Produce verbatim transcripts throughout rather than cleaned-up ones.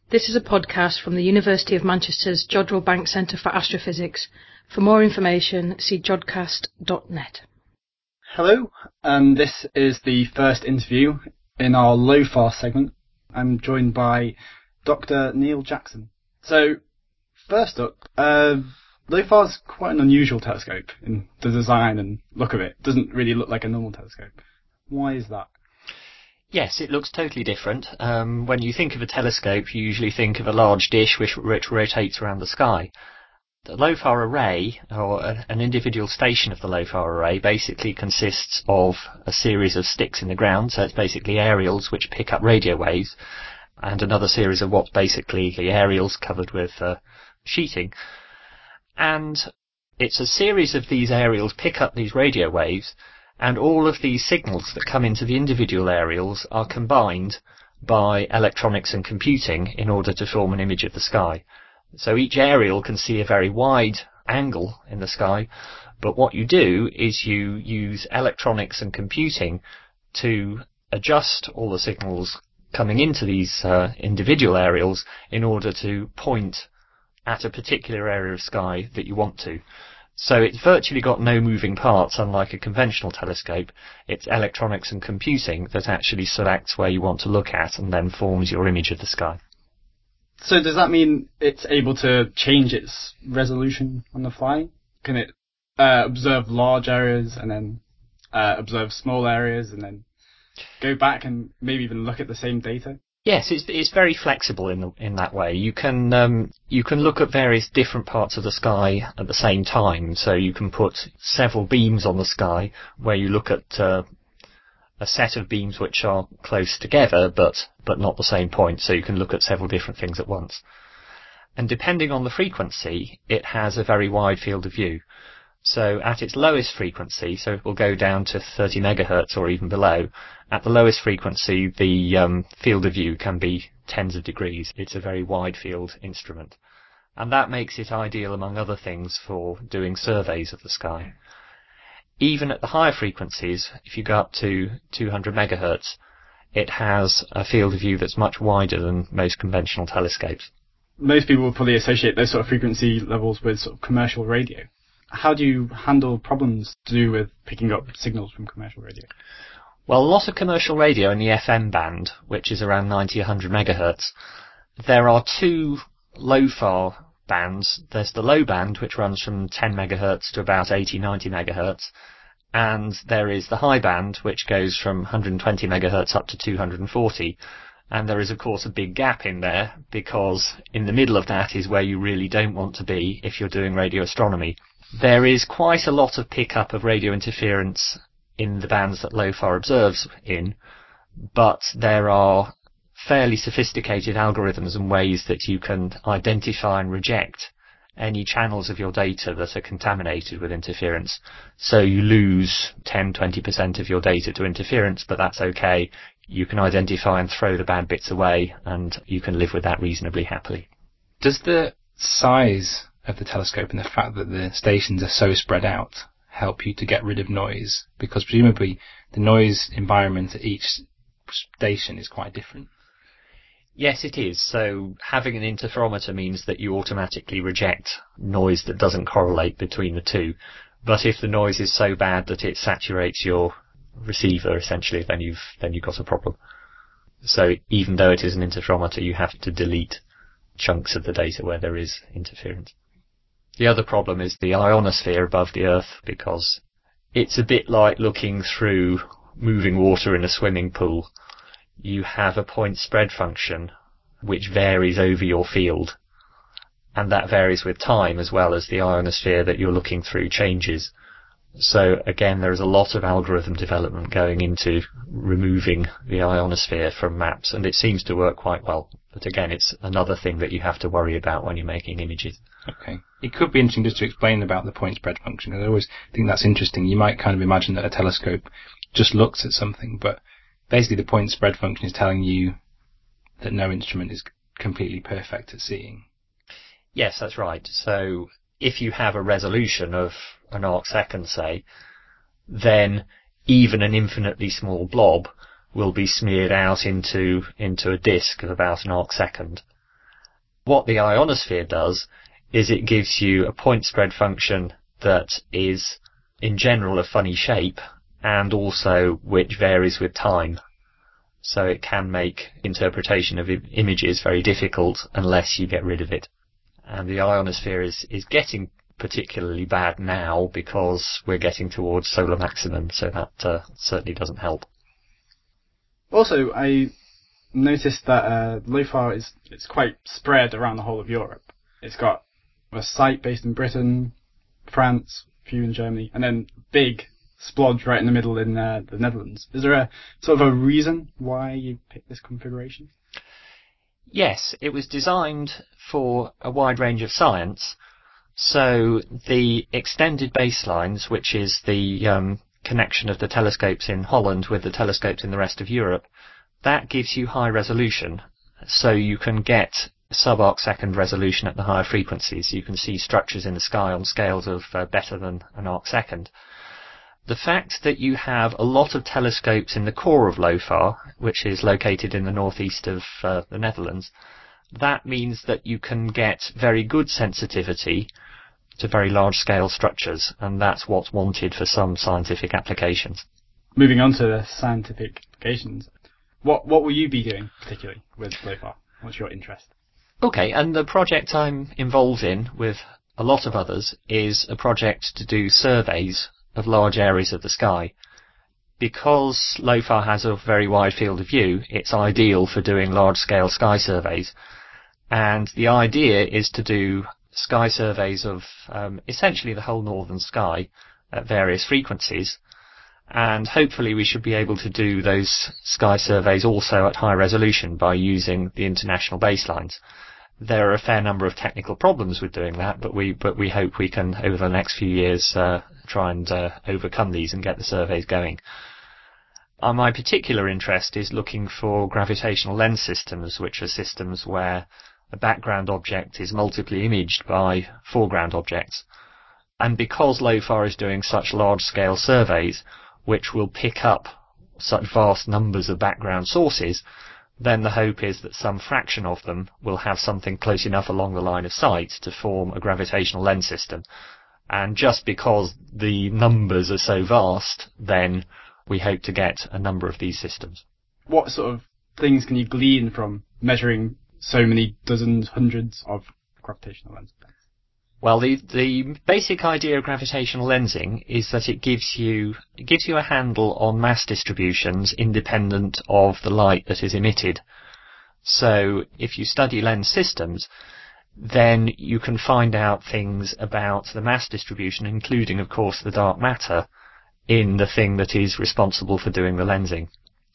This is a podcast from the University of Manchester's Jodrell Bank Centre for Astrophysics. For more information, see jodcast dot net. Hello, and this is the first interview in our LOFAR segment. I'm joined by Doctor Neil Jackson. So, first up, uh, LOFAR's quite an unusual telescope in the design and look of it. It doesn't really look like a normal telescope. Why is that? Yes, it looks totally different. Um, when you think of a telescope, you usually think of a large dish which, which rotates around the sky. The LOFAR array, or a, an individual station of the LOFAR array, basically consists of a series of sticks in the ground, so it's basically aerials which pick up radio waves, and another series of what's basically the aerials covered with uh, sheeting. And it's a series of these aerials pick up these radio waves, and all of these signals that come into the individual aerials are combined by electronics and computing in order to form an image of the sky. So each aerial can see a very wide angle in the sky, but what you do is you use electronics and computing to adjust all the signals coming into these uh, individual aerials in order to point at a particular area of sky that you want to. So it's virtually got no moving parts, unlike a conventional telescope. It's electronics and computing that actually selects where you want to look at and then forms your image of the sky. So does that mean it's able to change its resolution on the fly? Can it uh, observe large areas and then uh, observe small areas and then go back and maybe even look at the same data? Yes, it's it's very flexible in the, in that way. You can um, you can look at various different parts of the sky at the same time. So you can put several beams on the sky where you look at uh, a set of beams which are close together, but but not the same point. So you can look at several different things at once. And depending on the frequency, it has a very wide field of view. So at its lowest frequency, so it will go down to thirty megahertz or even below, at the lowest frequency the um, field of view can be tens of degrees. It's a very wide field instrument. And that makes it ideal, among other things, for doing surveys of the sky. Even at the higher frequencies, if you go up to two hundred megahertz, it has a field of view that's much wider than most conventional telescopes. Most people will probably associate those sort of frequency levels with sort of commercial radio. How do you handle problems to do with picking up signals from commercial radio? Well, a lot of commercial radio in the F M band, which is around ninety to one hundred megahertz, there are two LOFAR bands. There's the low band, which runs from ten megahertz to about eighty, ninety megahertz, and there is the high band, which goes from one hundred twenty megahertz up to two hundred forty. And there is, of course, a big gap in there, because in the middle of that is where you really don't want to be if you're doing radio astronomy. There is quite a lot of pickup of radio interference in the bands that LOFAR observes in, but there are fairly sophisticated algorithms and ways that you can identify and reject any channels of your data that are contaminated with interference. So you lose ten to twenty percent of your data to interference, but that's okay. You can identify and throw the bad bits away, and you can live with that reasonably happily. Does the size of the telescope and the fact that the stations are so spread out help you to get rid of noise? Because presumably the noise environment at each station is quite different. Yes, it is. So having an interferometer means that you automatically reject noise that doesn't correlate between the two. But if the noise is so bad that it saturates your receiver, essentially, then you've then you've got a problem. So even though it is an interferometer, you have to delete chunks of the data where there is interference. The other problem is the ionosphere above the Earth, because it's a bit like looking through moving water in a swimming pool. You have a point spread function which varies over your field, and that varies with time as well as the ionosphere that you're looking through changes. So again, there is a lot of algorithm development going into removing the ionosphere from maps, and it seems to work quite well. But again, it's another thing that you have to worry about when you're making images. Okay. It could be interesting just to explain about the point spread function. I always think that's interesting. You might kind of imagine that a telescope just looks at something, but basically the point spread function is telling you that no instrument is completely perfect at seeing. Yes, that's right. So if you have a resolution of an arc second, say, then even an infinitely small blob will be smeared out into into a disk of about an arc second. What the ionosphere does is it gives you a point spread function that is, in general, a funny shape, and also which varies with time. So it can make interpretation of I- images very difficult unless you get rid of it. And the ionosphere is, is getting particularly bad now because we're getting towards solar maximum, so that uh, certainly doesn't help. Also, I noticed that uh, LOFAR is it's quite spread around the whole of Europe. It's got a site based in Britain, France, a few in Germany, and then big splodge right in the middle in uh, the Netherlands. Is there a sort of a reason why you picked this configuration? Yes, it was designed for a wide range of science. So the extended baselines, which is the um, connection of the telescopes in Holland with the telescopes in the rest of Europe, that gives you high resolution. So you can get sub-arc second resolution at the higher frequencies. You can see structures in the sky on scales of uh, better than an arc second. The fact that you have a lot of telescopes in the core of LOFAR, which is located in the northeast of uh, the Netherlands, that means that you can get very good sensitivity to very large-scale structures, and that's what's wanted for some scientific applications. Moving on to the scientific applications, what what will you be doing particularly with LOFAR? What's your interest? Okay, and the project I'm involved in with a lot of others is a project to do surveys of large areas of the sky. Because LOFAR has a very wide field of view, it's ideal for doing large-scale sky surveys. And the idea is to do sky surveys of um, essentially the whole northern sky at various frequencies. And hopefully we should be able to do those sky surveys also at high resolution by using the international baselines. There are a fair number of technical problems with doing that, but we but we hope we can, over the next few years, uh, try and uh, overcome these and get the surveys going. Uh, my particular interest is looking for gravitational lens systems, which are systems where a background object is multiply imaged by foreground objects. And because LOFAR is doing such large-scale surveys, which will pick up such vast numbers of background sources, then the hope is that some fraction of them will have something close enough along the line of sight to form a gravitational lens system. And just because the numbers are so vast, then we hope to get a number of these systems. What sort of things can you glean from measuring so many dozens, hundreds of gravitational lenses? Well, the the basic idea of gravitational lensing is that it gives you it gives you a handle on mass distributions independent of the light that is emitted. So if you study lens systems, then you can find out things about the mass distribution, including, of course, the dark matter in the thing that is responsible for doing the lensing.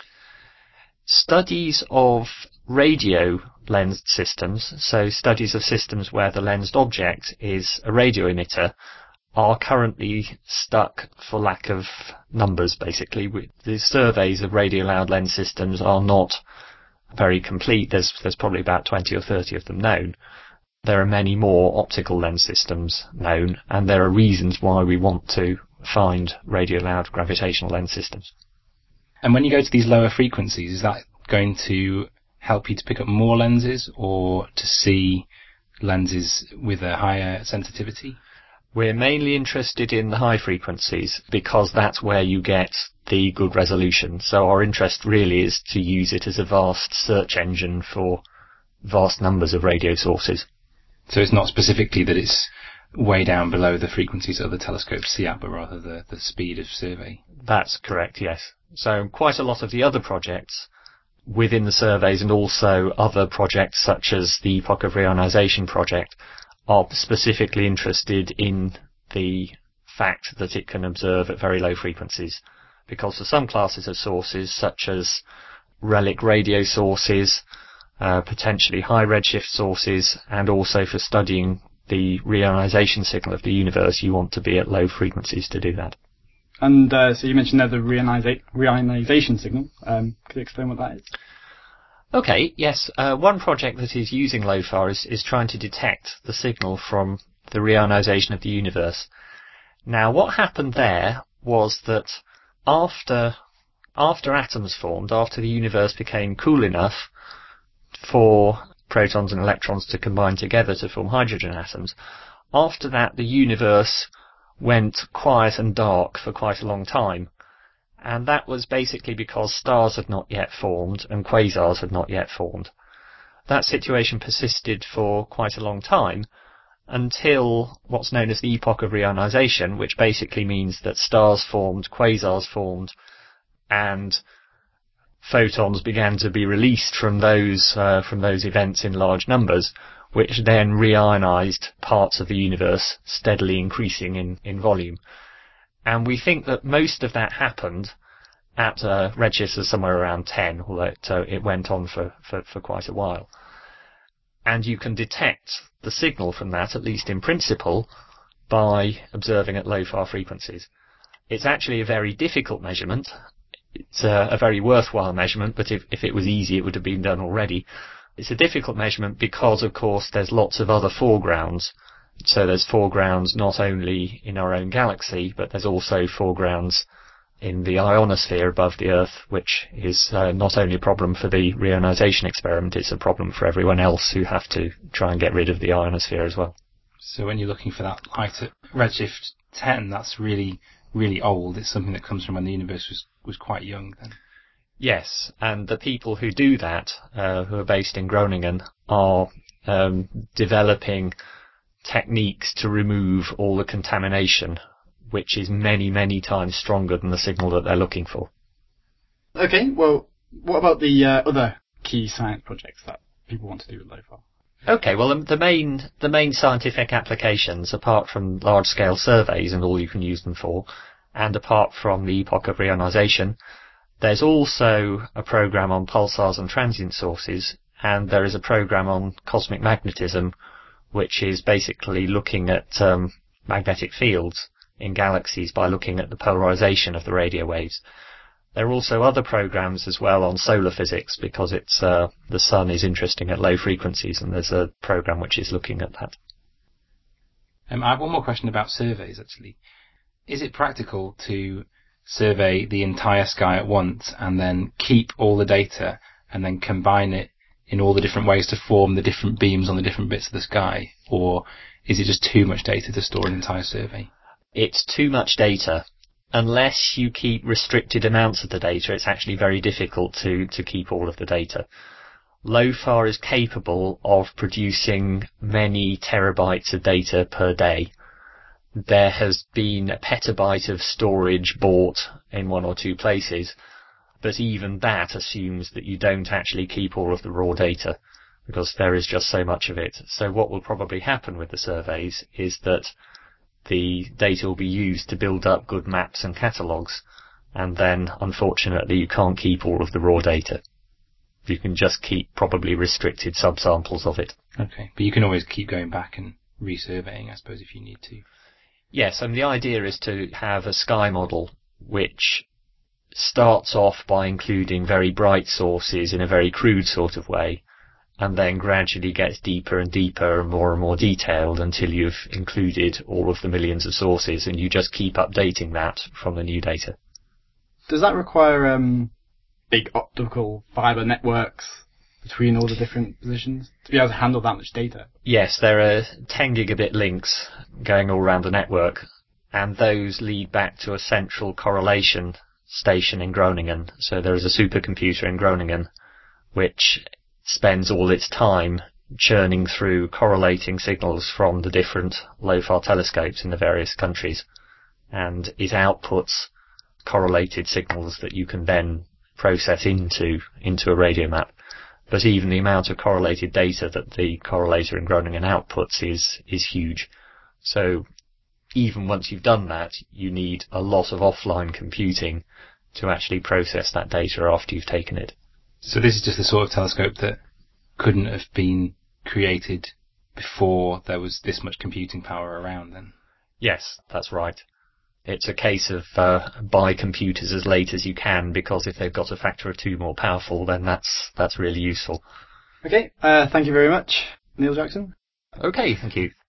Studies of radio lens systems, so studies of systems where the lensed object is a radio emitter, are currently stuck for lack of numbers, basically. The surveys of radio loud lens systems are not very complete. There's, there's probably about twenty or thirty of them known. There are many more optical lens systems known, and there are reasons why we want to find radio loud gravitational lens systems. And when you go to these lower frequencies, is that going to help you to pick up more lenses or to see lenses with a higher sensitivity? We're mainly interested in the high frequencies because that's where you get the good resolution. So our interest really is to use it as a vast search engine for vast numbers of radio sources. So it's not specifically that it's way down below the frequencies other telescopes see at, but rather the, the speed of survey. That's correct, yes. So quite a lot of the other projects within the surveys and also other projects such as the Epoch of Reionization project are specifically interested in the fact that it can observe at very low frequencies. Because for some classes of sources, such as relic radio sources, uh, potentially high redshift sources, and also for studying the reionization signal of the universe, you want to be at low frequencies to do that. And uh, so you mentioned there the reioniza- reionization signal. Um, could you explain what that is? Okay, yes. Uh, one project that is using LOFAR is, is trying to detect the signal from the reionization of the universe. Now, what happened there was that after after atoms formed, after the universe became cool enough for protons and electrons to combine together to form hydrogen atoms. After that, the universe went quiet and dark for quite a long time. And that was basically because stars had not yet formed and quasars had not yet formed. That situation persisted for quite a long time until what's known as the epoch of reionization, which basically means that stars formed, quasars formed, and photons began to be released from those uh, from those events in large numbers, which then reionized parts of the universe, steadily increasing in, in volume. And we think that most of that happened at uh, redshifts of somewhere around ten, although it, uh, it went on for, for, for quite a while. And you can detect the signal from that, at least in principle, by observing at low-far frequencies. It's actually a very difficult measurement. It's a, a very worthwhile measurement, but if, if it was easy, it would have been done already. It's a difficult measurement because, of course, there's lots of other foregrounds. So there's foregrounds not only in our own galaxy, but there's also foregrounds in the ionosphere above the Earth, which is uh, not only a problem for the reionization experiment, it's a problem for everyone else who have to try and get rid of the ionosphere as well. So when you're looking for that light at redshift ten, that's really, really old. It's something that comes from when the universe was, was quite young then. Yes, and the people who do that, uh, who are based in Groningen, are um, developing techniques to remove all the contamination, which is many, many times stronger than the signal that they're looking for. Okay, well, what about the uh, other key science projects that people want to do with LOFAR? Okay, well, um, the main the main scientific applications, apart from large-scale surveys and all you can use them for, and apart from the epoch of reionization, there's also a program on pulsars and transient sources, and there is a program on cosmic magnetism, which is basically looking at um, magnetic fields in galaxies by looking at the polarization of the radio waves. There are also other programs as well on solar physics, because it's uh, the sun is interesting at low frequencies, and there's a program which is looking at that. Um, I have one more question about surveys, actually. Is it practical to survey the entire sky at once and then keep all the data and then combine it in all the different ways to form the different beams on the different bits of the sky? Or is it just too much data to store an entire survey? It's too much data. Unless you keep restricted amounts of the data, it's actually very difficult to, to keep all of the data. LOFAR is capable of producing many terabytes of data per day. There has been a petabyte of storage bought in one or two places, but even that assumes that you don't actually keep all of the raw data, because there is just so much of it. So what will probably happen with the surveys is that the data will be used to build up good maps and catalogues, and then, unfortunately, you can't keep all of the raw data. You can just keep probably restricted subsamples of it. Okay, but you can always keep going back and resurveying, I suppose, if you need to. Yes, and the idea is to have a sky model which starts off by including very bright sources in a very crude sort of way, and then gradually gets deeper and deeper and more and more detailed until you've included all of the millions of sources, and you just keep updating that from the new data. Does that require um, big optical fibre networks between all the different positions to be able to handle that much data? Yes, there are ten gigabit links going all around the network, and those lead back to a central correlation station in Groningen. So there is a supercomputer in Groningen which spends all its time churning through correlating signals from the different LOFAR telescopes in the various countries, and it outputs correlated signals that you can then process into into a radio map. But even the amount of correlated data that the correlator in Groningen outputs is is huge. So even once you've done that, you need a lot of offline computing to actually process that data after you've taken it. So this is just the sort of telescope that couldn't have been created before there was this much computing power around then? Yes, that's right. It's a case of uh, buy computers as late as you can, because if they've got a factor of two more powerful, then that's that's really useful. Okay, uh, thank you very much, Neil Jackson. Okay, thank you.